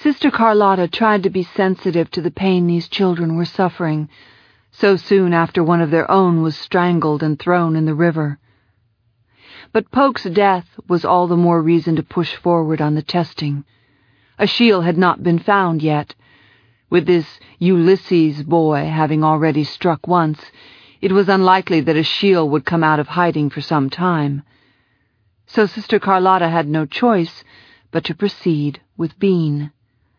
Sister Carlotta tried to be sensitive to the pain these children were suffering, so soon after one of their own was strangled and thrown in the river. But Polk's death was all the more reason to push forward on the testing. Achille had not been found yet. With this Ulysses boy having already struck once, it was unlikely that Achille would come out of hiding for some time. So Sister Carlotta had no choice but to proceed with Bean.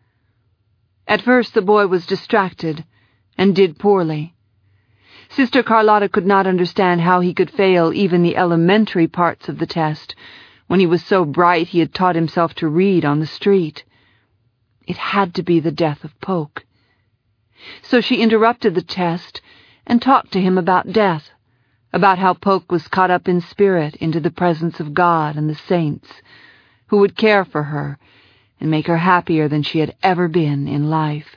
At first the boy was distracted and did poorly. Sister Carlotta could not understand how he could fail even the elementary parts of the test when he was so bright he had taught himself to read on the street. It had to be the death of Polk. So she interrupted the test and talked to him about death, about how Polk was caught up in spirit into the presence of God and the saints, who would care for her and make her happier than she had ever been in life.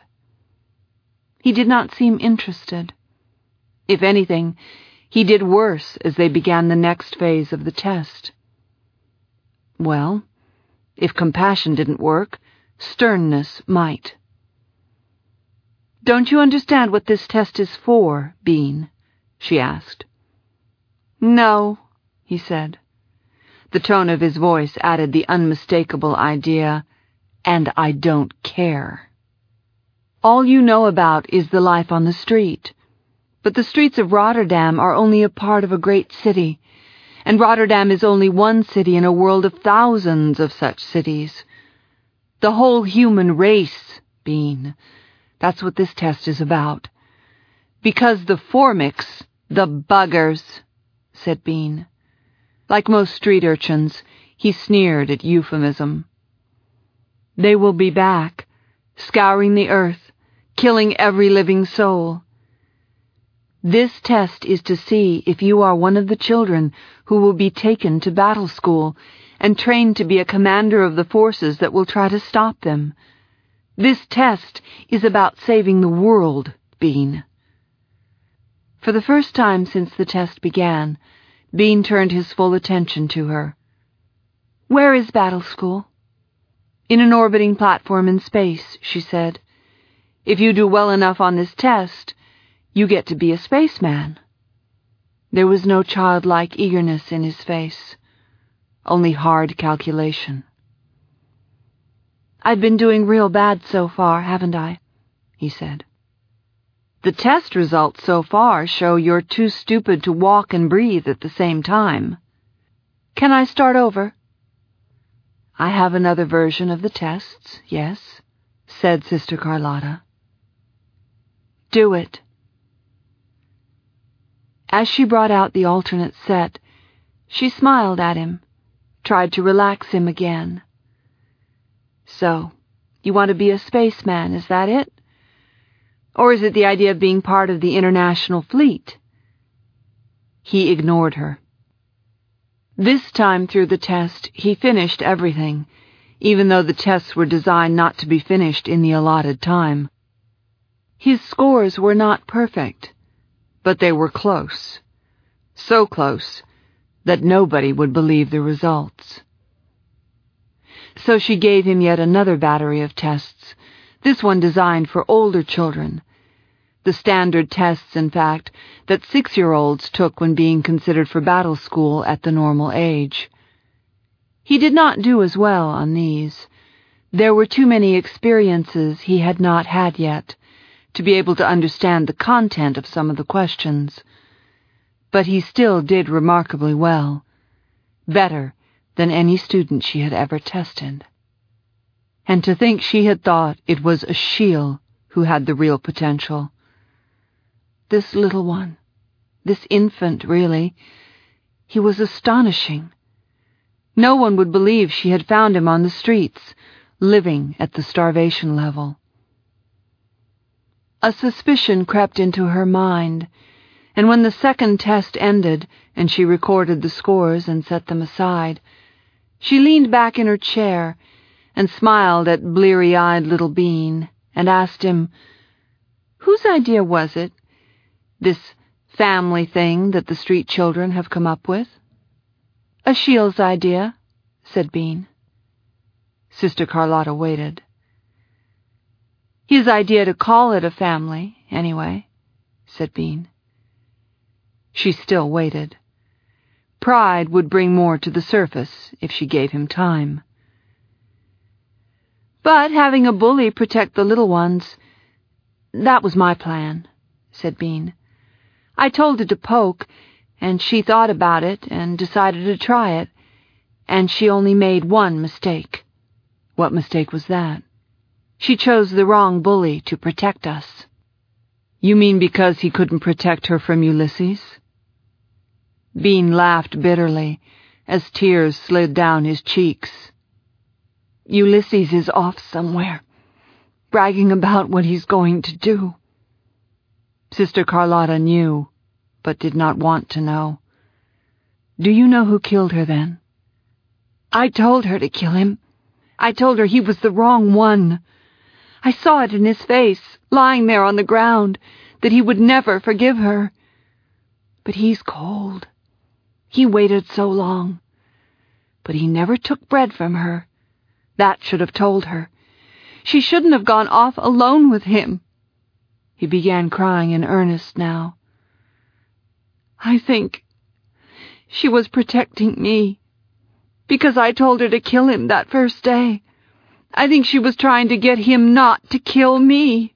He did not seem interested. If anything, he did worse as they began the next phase of the test. Well, if compassion didn't work, sternness might. "Don't you understand what this test is for, Bean?" she asked. "No," he said. The tone of his voice added the unmistakable idea, "and I don't care." "All you know about is the life on the street. But the streets of Rotterdam are only a part of a great city, and Rotterdam is only one city in a world of thousands of such cities. The whole human race, Bean. That's what this test is about. Because the Formics, the buggers," said Bean. Like most street urchins, he sneered at euphemism. "They will be back, scouring the earth, killing every living soul. This test is to see if you are one of the children who will be taken to battle school and trained to be a commander of the forces that will try to stop them. This test is about saving the world, Bean." For the first time since the test began, Bean turned his full attention to her. "Where is battle school?" "In an orbiting platform in space," she said. "If you do well enough on this test, you get to be a spaceman." There was no childlike eagerness in his face, only hard calculation. "I've been doing real bad so far, haven't I?" he said. "The test results so far show you're too stupid to walk and breathe at the same time. Can I start over?" "I have another version of the tests, yes," said Sister Carlotta. "Do it." As she brought out the alternate set, she smiled at him, tried to relax him again. "So, you want to be a spaceman, is that it? Or is it the idea of being part of the international fleet?" He ignored her. This time through the test, he finished everything, even though the tests were designed not to be finished in the allotted time. His scores were not perfect, but they were close. So close that nobody would believe the results. So she gave him yet another battery of tests, this one designed for older children. The standard tests, in fact, that 6-year-olds took when being considered for battle school at the normal age. He did not do as well on these. There were too many experiences he had not had yet to be able to understand the content of some of the questions. But he still did remarkably well, better than any student she had ever tested. And to think she had thought it was Achille who had the real potential. This little one, this infant, really, he was astonishing. No one would believe she had found him on the streets, living at the starvation level. A suspicion crept into her mind, and when the second test ended and she recorded the scores and set them aside, she leaned back in her chair and smiled at bleary-eyed little Bean and asked him, "Whose idea was it, this family thing that the street children have come up with?" "Achille's idea," said Bean. Sister Carlotta waited. His idea to call it a family, anyway, said Bean. She still waited. Pride would bring more to the surface if she gave him time. But having a bully protect the little ones, that was my plan, said Bean. I told her to poke, and she thought about it and decided to try it, and she only made one mistake. What mistake was that? She chose the wrong bully to protect us. You mean because he couldn't protect her from Ulysses? Bean laughed bitterly as tears slid down his cheeks. Ulysses is off somewhere, bragging about what he's going to do. Sister Carlotta knew, but did not want to know. Do you know who killed her then? I told her to kill him. I told her he was the wrong one. I saw it in his face, lying there on the ground, that he would never forgive her. But he's cold. He waited so long. But he never took bread from her. That should have told her. She shouldn't have gone off alone with him. He began crying in earnest now. I think she was protecting me, because I told her to kill him that first day. I think she was trying to get him not to kill me.